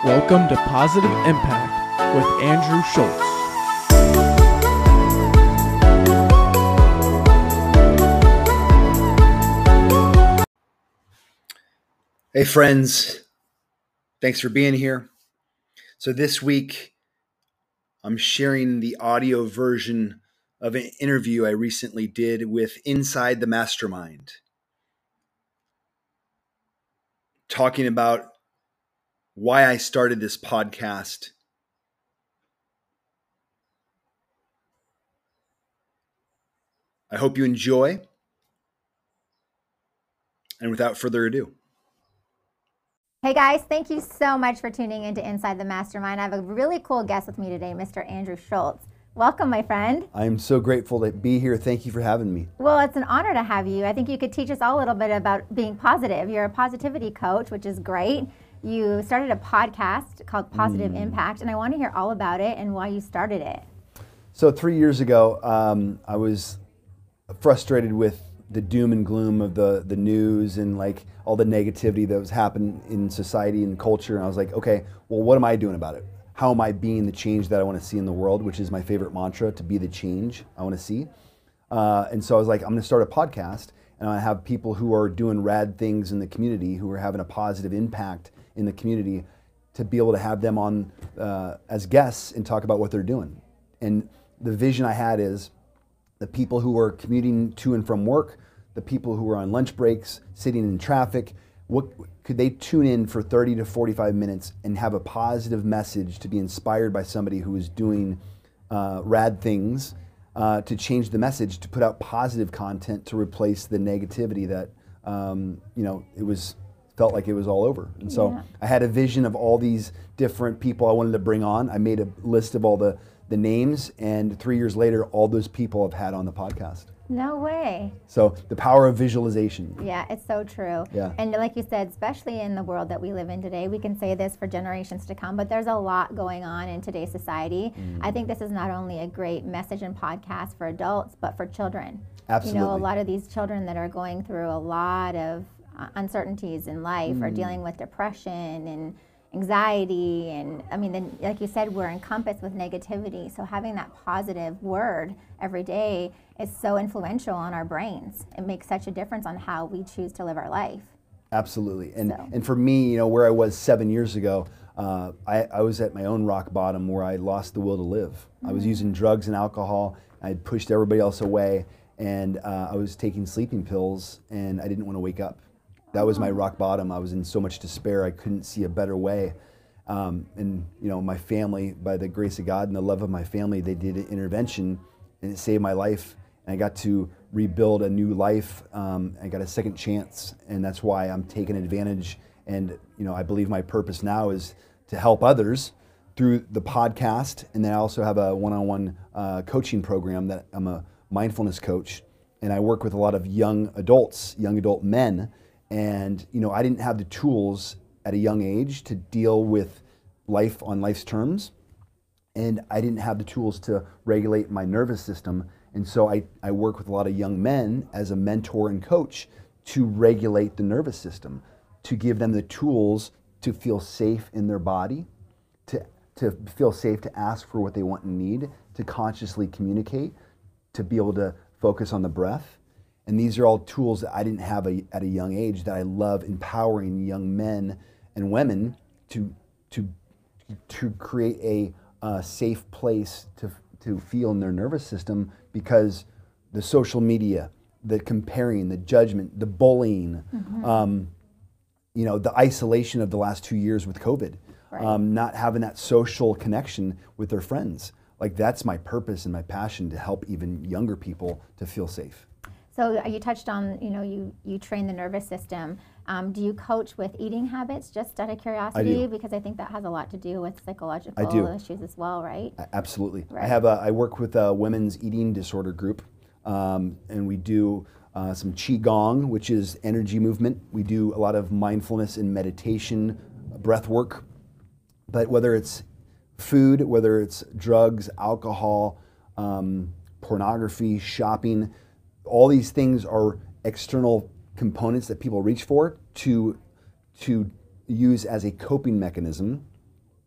Welcome to Positive Impact with Andrew Schultz. Hey friends, thanks for being here. So this week, I'm sharing the audio version of an interview I recently did with Inside the Mastermind, talking about why I started this podcast. I hope you enjoy. And without further ado. Hey guys, thank you so much for tuning into Inside the Mastermind. I have a really cool guest with me today, Mr. Andrew Schultz. Welcome, my friend. I am so grateful to be here. Thank you for having me. Well, it's an honor to have you. I think you could teach us all a little bit about being positive. You're a positivity coach, which is great. You started a podcast called Positive Impact, and I want to hear all about it and why you started it. So 3 years ago, I was frustrated with the doom and gloom of the news and like all the negativity that was happening in society and culture. And I was like, okay, well, what am I doing about it? How am I being the change that I want to see in the world, which is my favorite mantra, to be the change I want to see. And so I was like, I'm going to start a podcast, and I have people who are doing rad things in the community, who are having a positive impact in the community, to be able to have them on as guests and talk about what they're doing. And the vision I had is the people who are commuting to and from work, the people who are on lunch breaks, sitting in traffic, what could they tune in for 30 to 45 minutes and have a positive message to be inspired by somebody who is doing rad things, to change the message, to put out positive content to replace the negativity that felt like it was all over. And so I had a vision of all these different people I wanted to bring on. I made a list of all the names, and 3 years later, all those people I've had on the podcast. No way. So the power of visualization. Yeah, it's so true. Yeah. And like you said, especially in the world that we live in today, we can say this for generations to come, but there's a lot going on in today's society. I think this is not only a great message and podcast for adults, but for children. Absolutely. You know, a lot of these children that are going through a lot of uncertainties in life are dealing with depression and anxiety, and I mean, then, like you said, we're encompassed with negativity. So having that positive word every day is so influential on our brains. It makes such a difference on how we choose to live our life. Absolutely. And for me, where I was 7 years ago, I was at my own rock bottom where I lost the will to live. I was using drugs and alcohol. I had pushed everybody else away, and I was taking sleeping pills, and I didn't want to wake up. That was my rock bottom. I was in so much despair. I couldn't see a better way. And my family, by the grace of God and the love of my family, they did an intervention, and it saved my life. And I got to rebuild a new life. I got a second chance, and that's why I'm taking advantage. And I believe my purpose now is to help others through the podcast. And then I also have a one-on-one coaching program that I'm a mindfulness coach, and I work with a lot of young adults, young adult men. And, I didn't have the tools at a young age to deal with life on life's terms. And I didn't have the tools to regulate my nervous system. And so I work with a lot of young men as a mentor and coach to regulate the nervous system, to give them the tools to feel safe in their body, to feel safe to ask for what they want and need, to consciously communicate, to be able to focus on the breath. And these are all tools that I didn't have at a young age, that I love empowering young men and women to create a safe place to feel in their nervous system, because the social media, the comparing, the judgment, the bullying, the isolation of the last 2 years with COVID, not having that social connection with their friends. Like, that's my purpose and my passion, to help even younger people to feel safe. So you touched on, you train the nervous system. Do you coach with eating habits, just out of curiosity? I do. Because I think that has a lot to do with psychological issues as well, right? Absolutely. Right. I work with a women's eating disorder group, and we do some Qigong, which is energy movement. We do a lot of mindfulness and meditation, breath work. But whether it's food, whether it's drugs, alcohol, pornography, shopping, all these things are external components that people reach for to use as a coping mechanism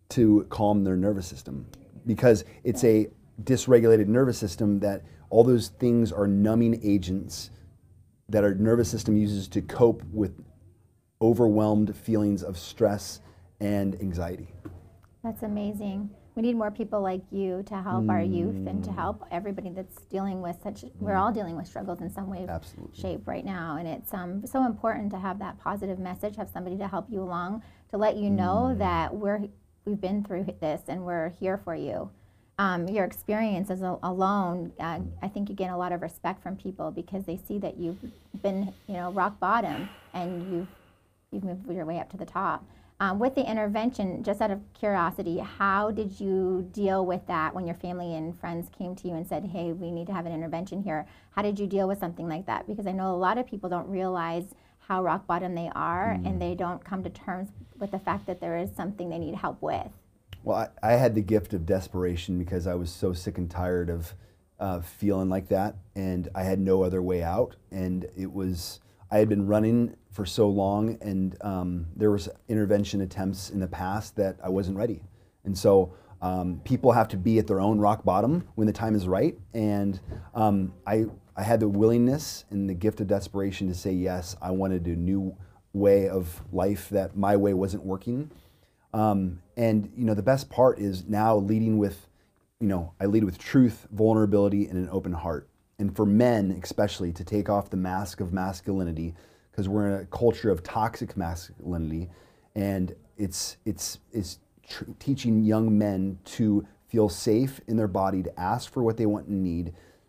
to calm their nervous system, because it's a dysregulated nervous system that all those things are numbing agents that our nervous system uses to cope with overwhelmed feelings of stress and anxiety. That's amazing. We need more people like you to help our youth and to help everybody that's dealing with we're all dealing with struggles in some way, Absolutely. shape right now. And it's so important to have that positive message, have somebody to help you along, to let you know that we've been through this and we're here for you. Your experiences alone, I think you gain a lot of respect from people because they see that you've been, rock bottom and you've moved your way up to the top. With the intervention, just out of curiosity, how did you deal with that when your family and friends came to you and said, hey, we need to have an intervention here? How did you deal with something like that? Because I know a lot of people don't realize how rock bottom they are and they don't come to terms with the fact that there is something they need help with. Well, I had the gift of desperation because I was so sick and tired of feeling like that, and I had no other way out. And I had been running for so long, and there was intervention attempts in the past that I wasn't ready. And so people have to be at their own rock bottom when the time is right. And I had the willingness and the gift of desperation to say yes. I wanted a new way of life, that my way wasn't working. And the best part is now leading with, I lead with truth, vulnerability, and an open heart. And for men, especially, to take off the mask of masculinity, because we're in a culture of toxic masculinity, and it's teaching young men to feel safe in their body, to ask for what they want and need,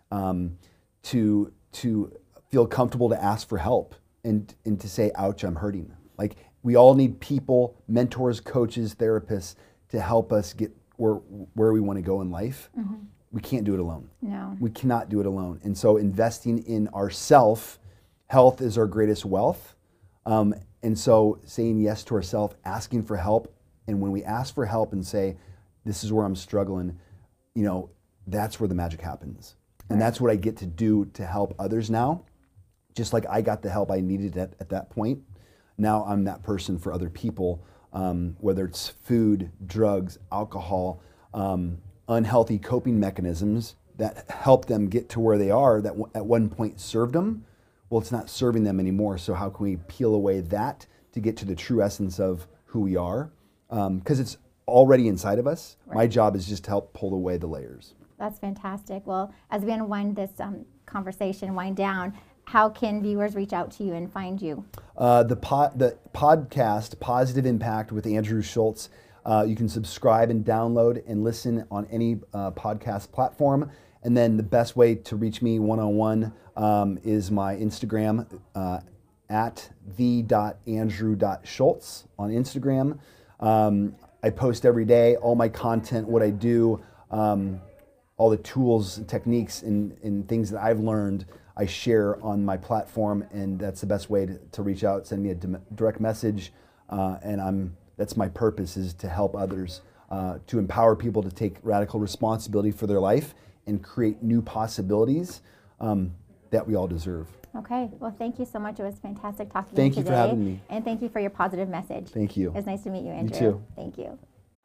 to feel comfortable to ask for help, and to say, ouch, I'm hurting. Like, we all need people, mentors, coaches, therapists, to help us get where we want to go in life. Mm-hmm. We can't do it alone. No. We cannot do it alone. And so investing in ourself, health is our greatest wealth. And so saying yes to ourselves, asking for help. And when we ask for help and say, this is where I'm struggling, that's where the magic happens. And that's what I get to do to help others now. Just like I got the help I needed at that point. Now I'm that person for other people, whether it's food, drugs, alcohol, unhealthy coping mechanisms that help them get to where they are that at one point served them. Well, it's not serving them anymore. So how can we peel away that to get to the true essence of who we are? Because it's already inside of us. Right. My job is just to help pull away the layers. That's fantastic. Well, as we wind this conversation down, how can viewers reach out to you and find you? The podcast, Positive Impact with Andrew Schultz, you can subscribe and download and listen on any podcast platform. And then the best way to reach me one-on-one is my Instagram, at the.andrew.schultz on Instagram. I post every day, all my content, what I do, all the tools and techniques and things that I've learned, I share on my platform, and that's the best way to reach out. Send me a direct message, and that's my purpose, is to help others, to empower people to take radical responsibility for their life and create new possibilities that we all deserve. Okay. Well, thank you so much. It was fantastic talking to you today. Thank you for having me. And thank you for your positive message. Thank you. It was nice to meet you, Andrew. You too. Thank you.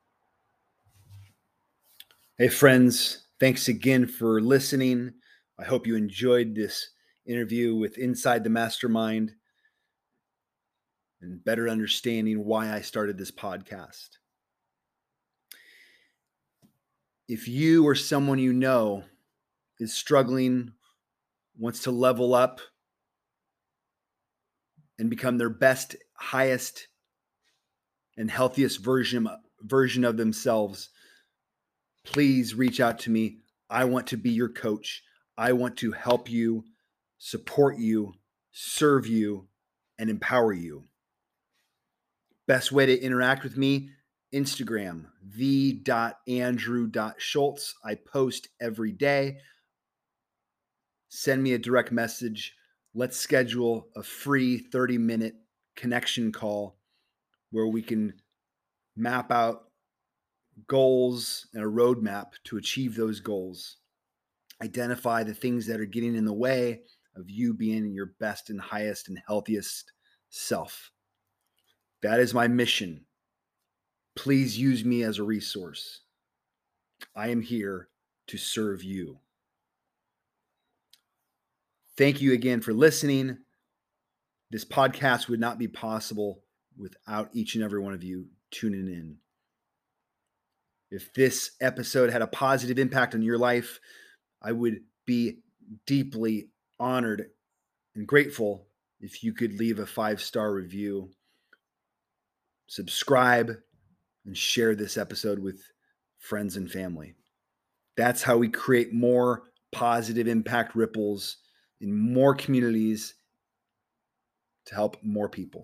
Hey, friends. Thanks again for listening. I hope you enjoyed this interview with Inside the Mastermind and better understanding why I started this podcast. If you or someone you know is struggling, wants to level up and become their best, highest, and healthiest version of themselves, please reach out to me. I want to be your coach. I want to help you, support you, serve you, and empower you. Best way to interact with me, Instagram, the.andrew.schultz. I post every day. Send me a direct message. Let's schedule a free 30-minute connection call where we can map out goals and a roadmap to achieve those goals. Identify the things that are getting in the way of you being your best and highest and healthiest self. That is my mission. Please use me as a resource. I am here to serve you. Thank you again for listening. This podcast would not be possible without each and every one of you tuning in. If this episode had a positive impact on your life, I would be deeply honored and grateful if you could leave a 5-star review, subscribe, and share this episode with friends and family. That's how we create more positive impact ripples in more communities to help more people.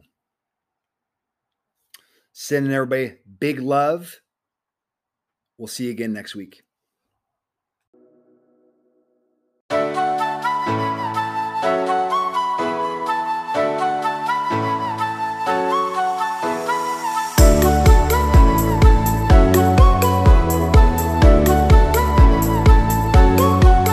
Sending everybody big love. We'll see you again next week.